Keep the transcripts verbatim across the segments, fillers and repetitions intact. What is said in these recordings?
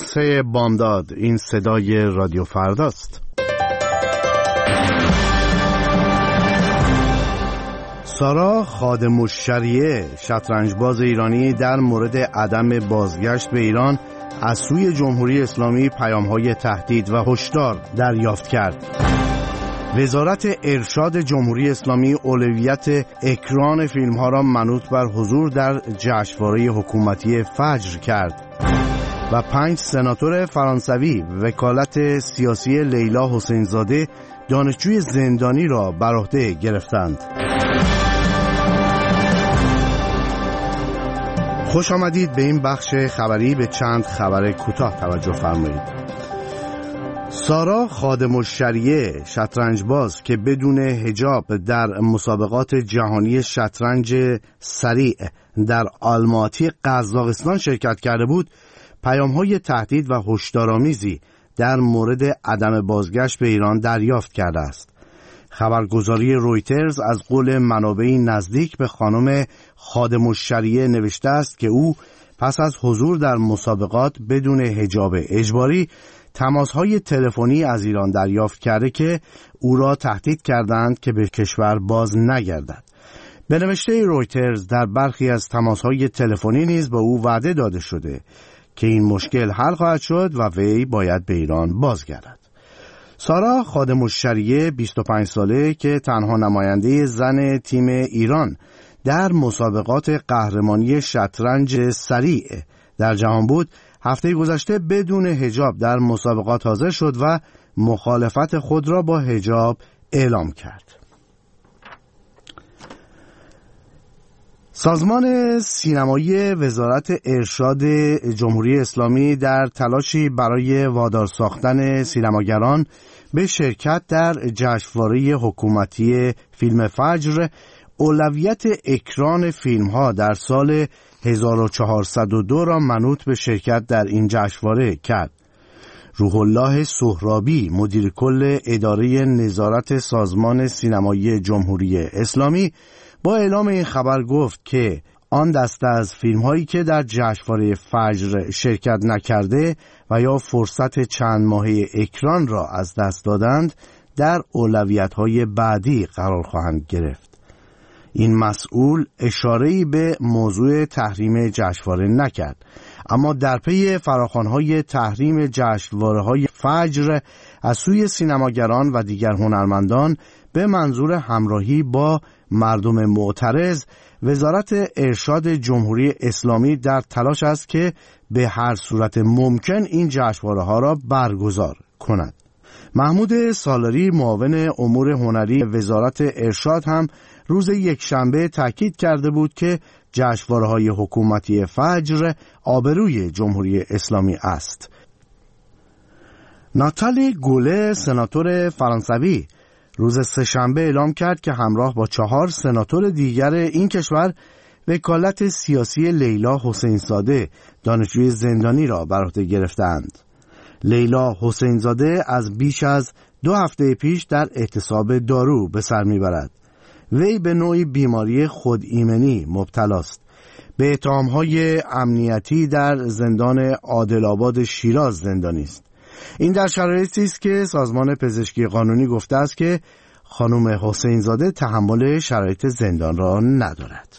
جلسه بامداد. این صدای رادیو فرداست. سارا خادم الشریعه، شطرنجباز ایرانی، در مورد عدم بازگشت به ایران از سوی جمهوری اسلامی پیام‌های تهدید و هشدار دریافت کرد. وزارت ارشاد جمهوری اسلامی اولویت اکران فیلم‌ها را منوط بر حضور در جشنواره حکومتی فجر کرد و پنج سناتور فرانسوی وکالت سیاسی لیلا حسین زاده دانشجوی زندانی را بر عهده گرفتند. خوش آمدید به این بخش خبری. به چند خبر کوتاه توجه فرمایید. سارا خادم الشریعه، شطرنجباز که بدون حجاب در مسابقات جهانی شطرنج سریع در آلماتی قزاقستان شرکت کرده بود، پیام‌های تهدید و هشدارآمیزی در مورد عدم بازگشت به ایران دریافت کرده است. خبرگزاری رویترز از قول منابعی نزدیک به خانم خادم الشریعه نوشته است که او پس از حضور در مسابقات بدون حجاب اجباری تماس‌های تلفنی از ایران دریافت کرده که او را تهدید کردند که به کشور باز نگردد. به نوشته رویترز در برخی از تماس‌های تلفنی نیز به او وعده داده شده که این مشکل حل خواهد شد و وی باید به ایران بازگردد. سارا خادم الشریعه، بیست و پنج ساله که تنها نماینده زن تیم ایران در مسابقات قهرمانی شطرنج سریع در جهان بود، هفته گذشته بدون حجاب در مسابقات حاضر شد و مخالفت خود را با حجاب اعلام کرد. سازمان سینمایی وزارت ارشاد جمهوری اسلامی در تلاشی برای وادار ساختن سینماگران به شرکت در جشنواره حکومتی فیلم فجر اولویت اکران فیلم‌ها در سال هزار و چهارصد و دو را منوط به شرکت در این جشنواره کرد. روح الله سهرابی، مدیر کل اداره نظارت سازمان سینمایی جمهوری اسلامی، با اعلام این خبر گفت که آن دسته از فیلم‌هایی که در جشنواره فجر شرکت نکرده و یا فرصت چند ماهه اکران را از دست دادند در اولویت‌های بعدی قرار خواهند گرفت. این مسئول اشاره‌ای به موضوع تحریم جشنواره نکرد، اما در پی فراخوان‌های تحریم جشنواره‌های فجر از سوی سینماگران و دیگر هنرمندان به منظور همراهی با مردم معترض، وزارت ارشاد جمهوری اسلامی در تلاش است که به هر صورت ممکن این جشنواره‌ها را برگزار کند. محمود سالاری، معاون امور هنری وزارت ارشاد، هم روز یکشنبه تاکید کرده بود که جشنواره‌های حکومتی فجر آبروی جمهوری اسلامی است. ناتالی گوله، سناتور فرانسوی، روز سه‌شنبه اعلام کرد که همراه با چهار سناتور دیگر این کشور وکالت سیاسی لیلا حسین زاده دانشجوی زندانی را بر عهده گرفتند. لیلا حسین زاده از بیش از دو هفته پیش در اعتصاب دارو به سر میبرد. وی به نوعی بیماری خود ایمنی مبتلاست. به اتهام‌های امنیتی در زندان عادل‌آباد شیراز زندانی است. این در شرایطی است که سازمان پزشکی قانونی گفته است که خانم حسین زاده تحمل شرایط زندان را ندارد.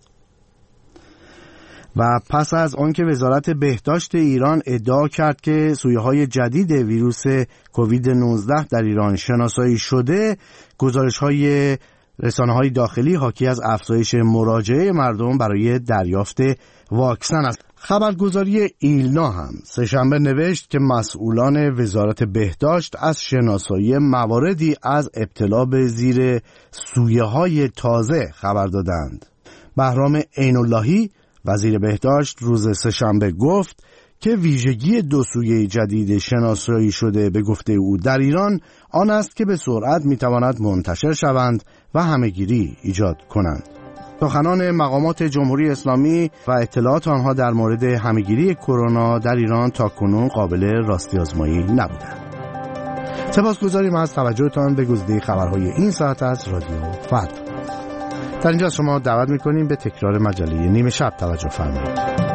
و پس از آنکه وزارت بهداشت ایران ادعا کرد که سویه‌های جدید ویروس کووید نوزده در ایران شناسایی شده، گزارش‌های رسانه‌های داخلی حاکی از افزایش مراجعه مردم برای دریافت واکسن است. خبرگزاری ایلنا هم سه‌شنبه نوشت که مسئولان وزارت بهداشت از شناسایی مواردی از ابتلا به زیر سویه‌های تازه خبر دادند. بهرام عین‌اللهی، وزیر بهداشت، روز سه‌شنبه گفت که ویژگی دو سویه جدید شناسایی شده به گفته او در ایران آن است که به سرعت میتواند منتشر شوند و همهگیری ایجاد کنند. سخنان مقامات جمهوری اسلامی و اطلاعات آنها در مورد همهگیری کرونا در ایران تاکنون قابل راستی آزمایی نبودند. سپاسگزاریم از توجهتان به گزیده خبرهای این ساعت از رادیو فردا. در اینجا شما دعوت می‌کنیم به تکرار مجله نیمه شب توجه فرمایید.